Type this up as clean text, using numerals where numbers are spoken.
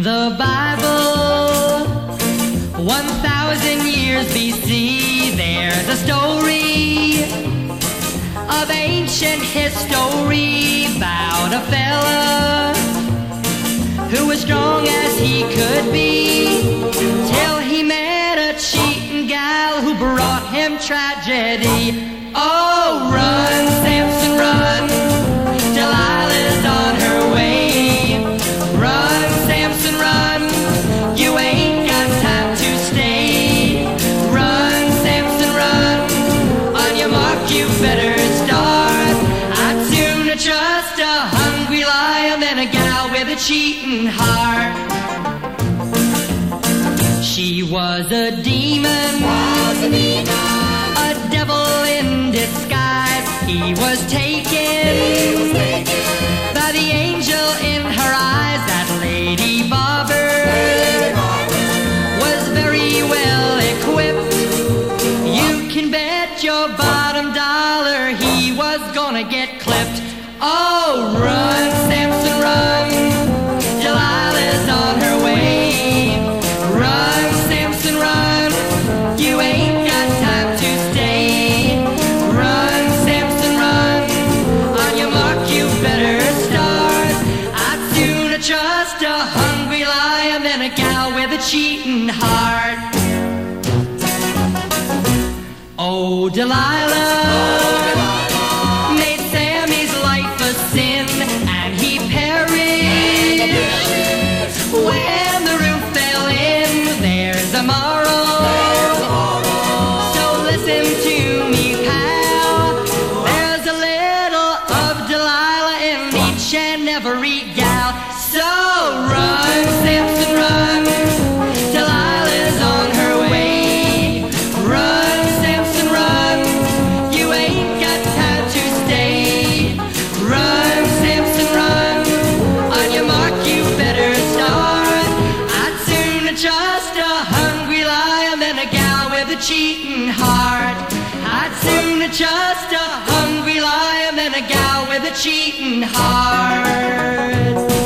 the Bible, 1,000 years BC, there's a story of ancient history about a fella who was strong as he could be, till he met a cheating gal who brought him tragedy. Oh, run, Samson, run, Delilah's on her way. Run, Samson, run, you ain't got time to stay. Run, Samson, run, on your mark you better start. I'd sooner trust a hungry lion than a gal with a cheating heart. She was a demon, a devil in disguise. He was taken by the angel in her eyes. That Lady Barber was very well equipped. You can bet your bottom dollar he was gonna get clipped. Oh, run, Samson, run, Delilah's on her way. Run, Samson, run, you ain't got time to stay. Run, Samson, run, on your mark you better start. I'd sooner trust a hungry lion than a gal with a cheating heart. Oh, Delilah made Sammy's life a sin, and he perished when the roof fell in. There's a moral, so listen to me, pal. There's a little of Delilah in each and every gal. So run, Samson, run, Delilah's on her way. Run, Samson, run, you ain't got time to stay. Run, Samson, run, on your mark you better start. I'd sooner trust a hungry lion than a gal with a cheating heart. I'd sooner trust a hungry lion than a gal with a cheating heart.